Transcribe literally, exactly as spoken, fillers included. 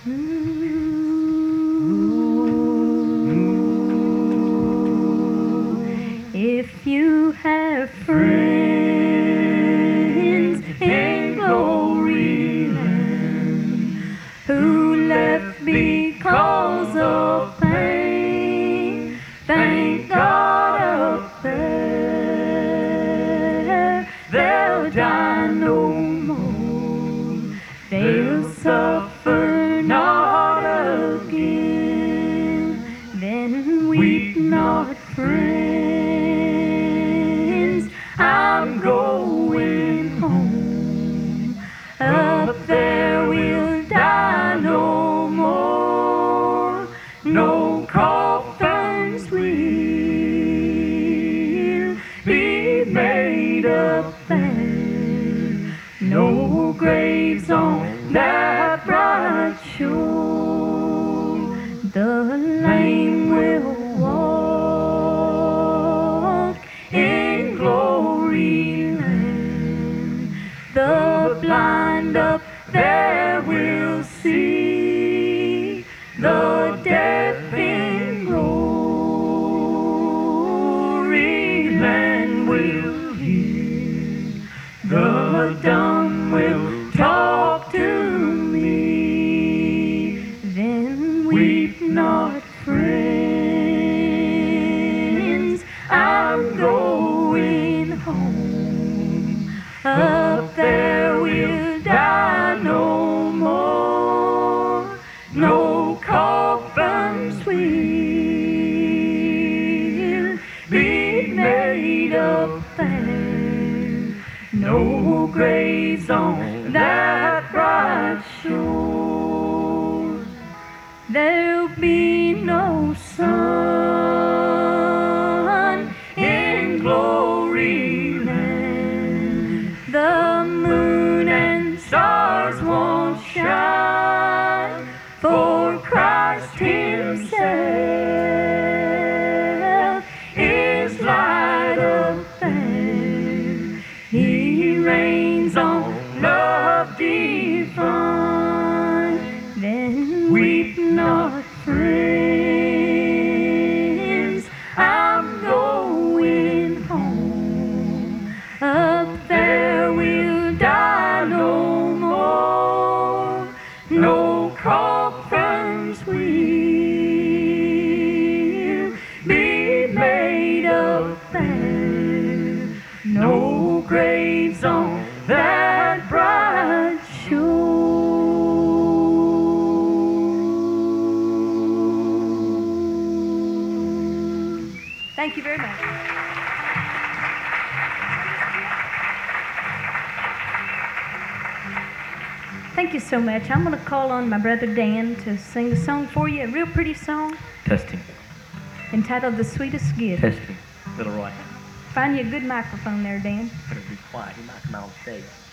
If you have friends in glory land who left because of pain, thank God up there they'll die no more. They'll suffer not again. Then weep not, friends, I'm going home. Up there we'll die no more. No coffins will be made up there. No graves on that bright shore. The lame will walk in glory land. The blind up there will see. The deaf in glory land will hear. The dumb will talk to me. Then weep not, friends, I'm going home. Up there we'll die no more. No coffins will be made up there. No graves on that bright shore. There'll be no sun in glory land. The moon and stars won't shine, for Christ himself is light up there. He reigns on love divine. Then weep not, friends, I'm going home. Up there we'll die no more. No coffins will be made up there. No graves on that bright shore. Thank you very much. Thank you so much. I'm going to call on my brother Dan to sing a song for you, a real pretty song. Testing. Entitled The Sweetest Gift. Testing. Little Roy. Find you a good microphone there, Dan. Better be quiet. He might come out on stage.